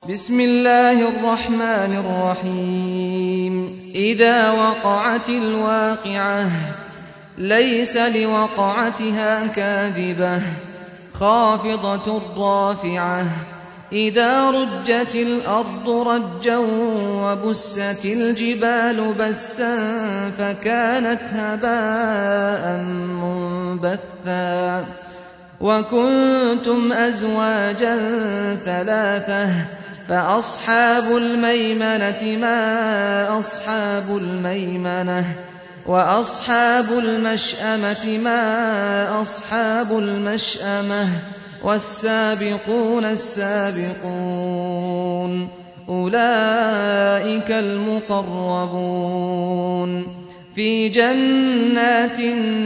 بسم الله الرحمن الرحيم إذا وقعت الواقعة ليس لوقعتها كاذبة خافضة رافعة إذا رجت الأرض رجا وبست الجبال بسا فكانت هباء منبثا وكنتم أزواجا ثلاثة فأصحاب الميمنة ما أصحاب الميمنة وأصحاب المشأمة ما أصحاب المشأمة والسابقون السابقون أولئك المقربون في جنات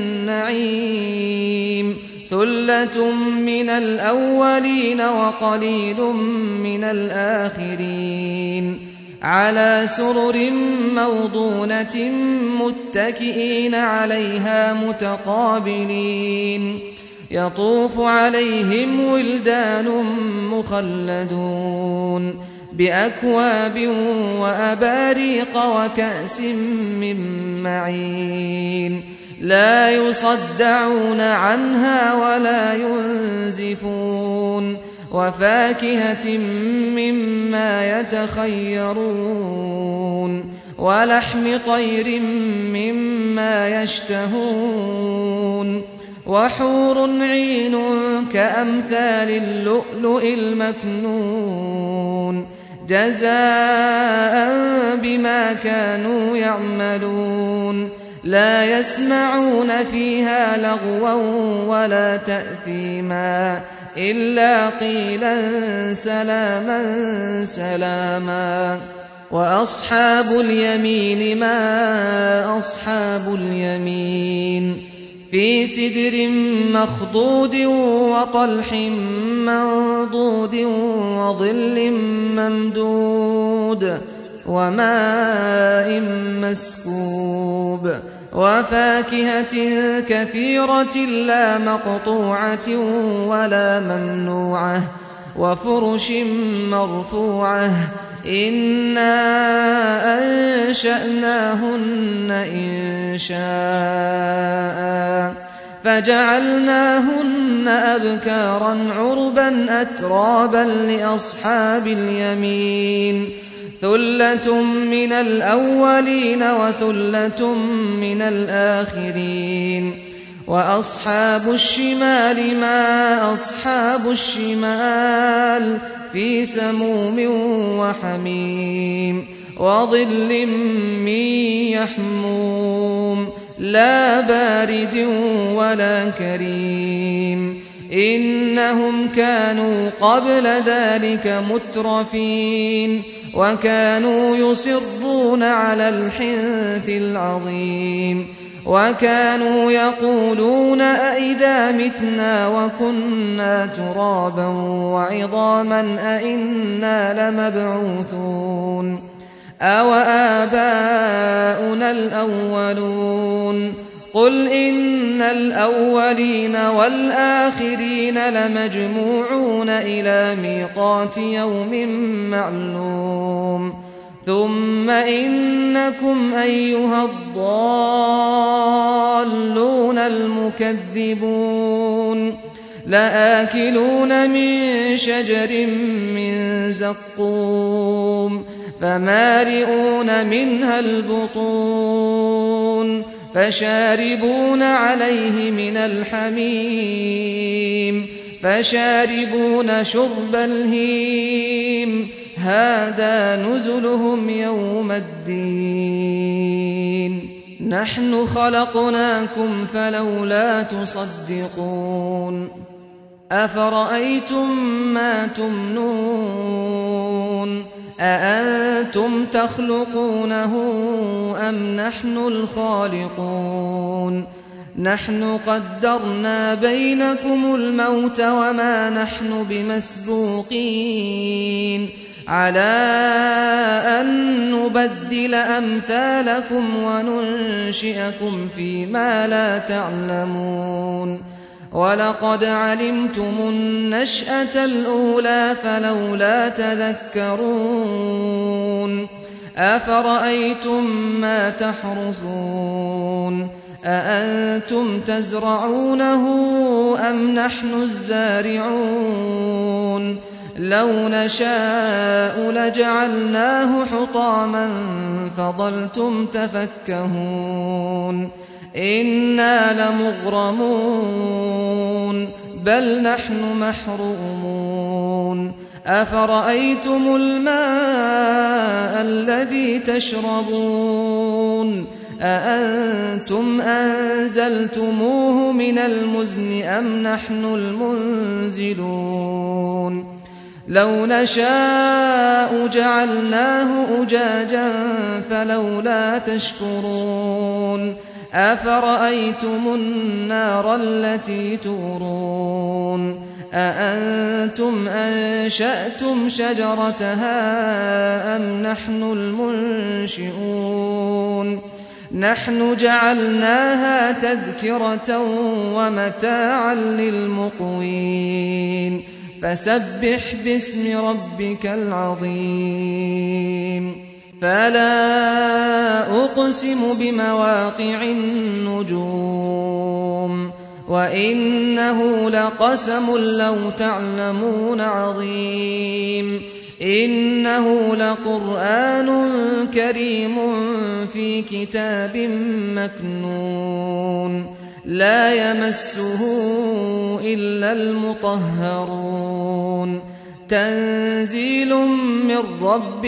النعيم ثلة من الأولين وقليل من الآخرين على سرر موضونة متكئين عليها متقابلين يطوف عليهم ولدان مخلدون بأكواب وأباريق وكأس من معين لا يصدعون عنها ولا ينزفون وفاكهة مما يتخيرون ولحم طير مما يشتهون وحور عين كأمثال اللؤلؤ المكنون جزاء بما كانوا يعملون لا يسمعون فيها لغوا ولا تأثيما إلا قيلا سلاما سلاما وأصحاب اليمين ما أصحاب اليمين في سدر مخضود وطلح منضود وظل ممدود وماء مسكوب وفاكهة كثيرة لا مقطوعة ولا ممنوعة وفرش مرفوعة إنا أنشأناهن إنشاء فجعلناهن أبكارا عربا أترابا لأصحاب اليمين ثلة من الأولين وثلة من الآخرين وأصحاب الشمال ما أصحاب الشمال في سموم وحميم وظل من يحموم لا بارد ولا كريم إنهم كانوا قبل ذلك مترفين وكانوا يصرون على الحنث العظيم وكانوا يقولون أئذا متنا وكنا ترابا وعظاما أئنا لمبعوثون أو آباؤنا الأولون قل إن الأولين والآخرين لمجموعون إلى ميقات يوم معلوم ثم إنكم أيها الضالون المكذبون لآكلون من شجر من زقوم فمالئون منها البطون فشاربون عليه من الحميم فشاربون شرب الهيم هذا نزلهم يوم الدين نحن خلقناكم فلولا تصدقون أفرأيتم ما تمنون أأنتم تخلقونه أم نحن الخالقون نحن قدرنا بينكم الموت وما نحن بمسبوقين على أن نبدل أمثالكم وننشئكم فيما لا تعلمون ولقد علمتم النشأة الأولى فلولا تذكرون أفرأيتم ما تحرثون أأنتم تزرعونه أم نحن الزارعون لو نشاء لجعلناه حطاما فظلتم تفكهون إنا لمغرمون بل نحن محرومون أفرأيتم الماء الذي تشربون أأنتم أنزلتموه من المزن أم نحن المنزلون لو نشاء جعلناه أجاجا فلولا تشكرون أفرأيتم النار التي تورون أأنتم أنشأتم شجرتها أم نحن المنشئون نحن جعلناها تذكرة ومتاعا للمقوين فسبح باسم ربك العظيم فلا أقسم بمواقع النجوم وإنه لقسم لو تعلمون عظيم إنه لقرآن كريم في كتاب مكنون لا يمسه إلا المطهرون تنزيل من رب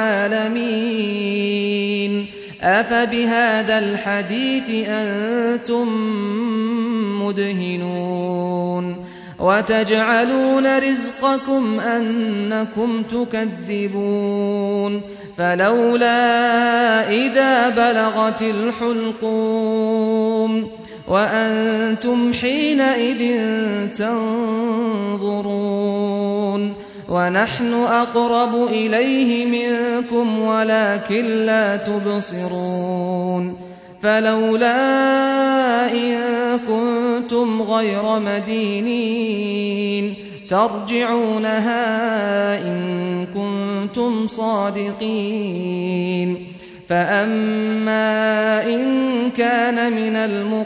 العالمين أفبهذا الحديث أنتم مدهنون وتجعلون رزقكم أنكم تكذبون فلولا إذا بلغت الحلقوم وأنتم حينئذ تنظرون ونحن أقرب إليه منكم ولكن لا تبصرون فلولا إن كنتم غير مدينين ترجعونها إن كنتم صادقين فأما إن كان من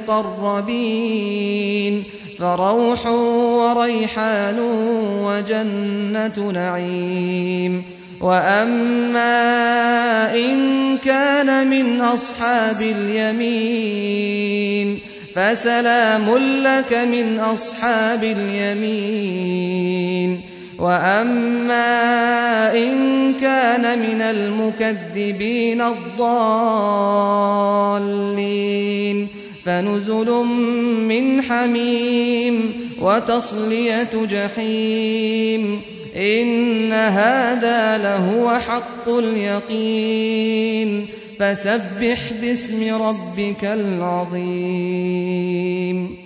المقربين فروح وريحان وجنة نعيم وأما إن كان من أصحاب اليمين فسلام لك من أصحاب اليمين وأما إن كان من المكذبين الضالين فنزل من حميم وتصلية جحيم إن هذا لهو حق اليقين فسبح باسم ربك العظيم